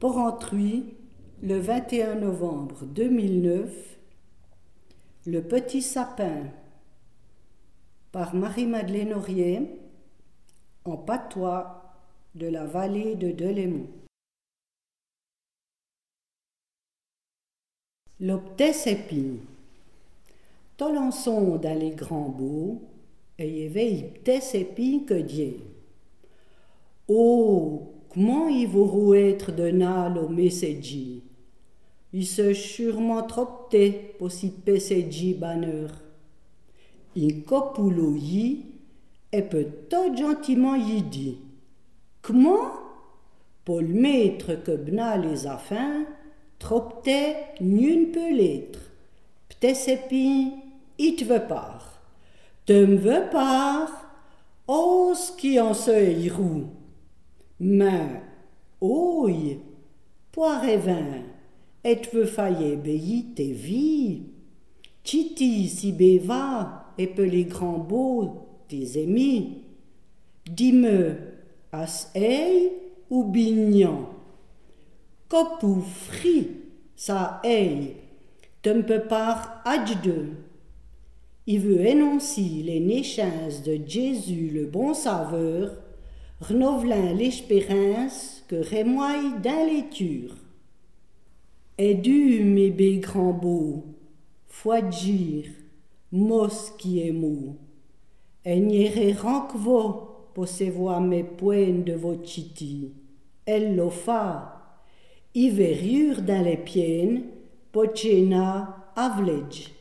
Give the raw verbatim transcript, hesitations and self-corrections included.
Porrentruy, le vingt et un novembre deux mille neuf, Le petit sapin, par Marie-Madeleine Aurier, en patois de la vallée de Delémont. L'opté sépi. Tolençon dans les grands beaux, et y avait ipté sépi que Dieu. Oh, comment il vous être de nal au messedji? Il se sûrement tropté pour si pessedji banner. Il copulo y, et peut tout gentiment y dit. Comment? Pour le maître que bna les affins, tropté n'une peut l'être. P'té sépi, il te veut part. Te me veux part, oh, ce qui en se hirou. Mais, ouille, poire et vin, et te veux failler béi tes vies. Titi si béva, et peu les grands beaux, tes amis. Dis-me, as ei ou bignan? Copou fri, ça ei, te me peux par adj deux. Il veut énoncer les naissances de Jésus le bon sauveur, renouvelant l'espérance que rémoille dans les tures. Et du mes bé grands beaux, foi dire, mos qui est mou, et n'iré ranquevo pour se voir mes points de vos titi, elle l'ofa, y verrure dans les pieds, pochena avledge.